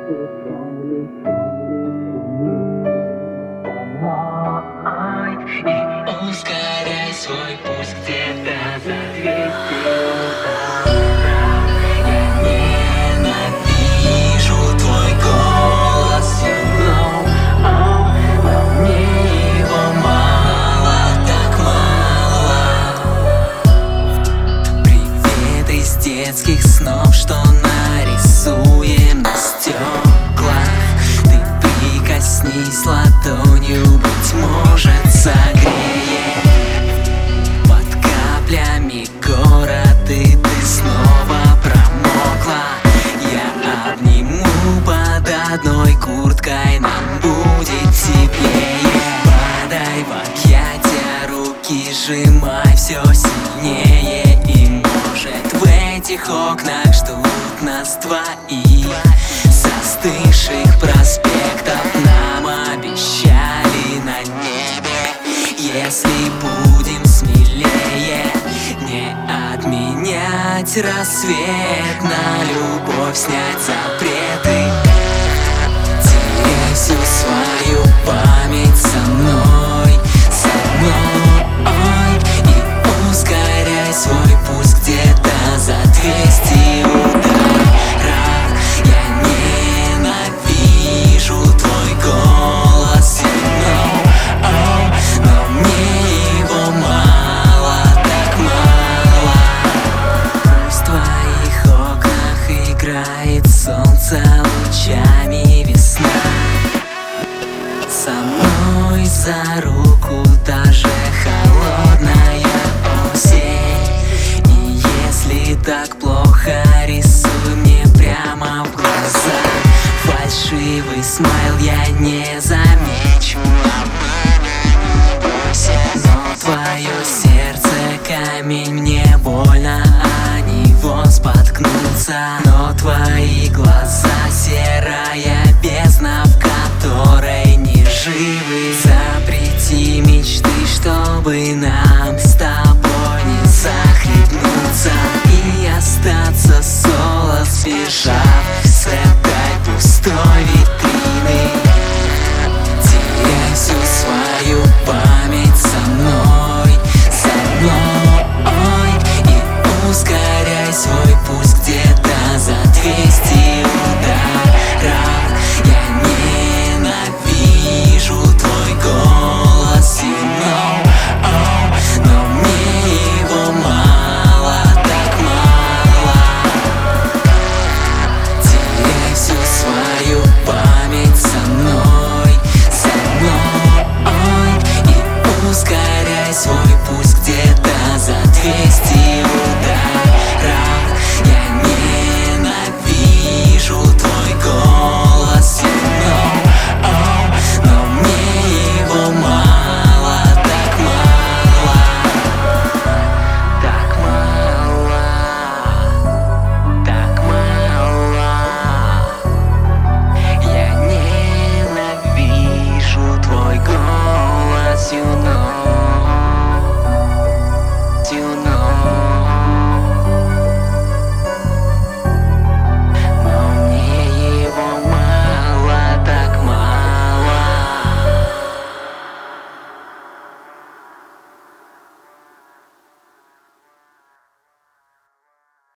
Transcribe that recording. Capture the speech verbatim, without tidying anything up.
И ускоряй свой путь где-то за двести утра. Я ненавижу твой голос, you know, oh, но мне его мало, так мало. Привет из детских снов, что нарисуем на стеклах. Ты прикоснись ладонью, быть может согреет. Под каплями город, и ты снова промокла. Я обниму под одной курткой, нам будет теплее. Падай в объятия, руки сжимай все сильнее. И может в этих окнах ждут нас двоих. С остывших проспектов нам обещали на небе, если будем смелее, не отменять рассвет, на любовь снять запреты. Теряй всю свою память со мной, со мной, и ускоряй свой путь где-то за двести ударов. Я ненавижу твой голос, you know, oh, но мне его мало, так мало. Пусть в твоих окнах играет солнце лучами весна. Со мной за руку даже холодная осень. И если так плохо, рисуй мне прямо в глаза. Фальшивый смайл я не замечу, но твое сердце камень, мне больно о него споткнуться. Но твои глаза серая бездна, в которой не живы. Запрети мечты, чтобы нам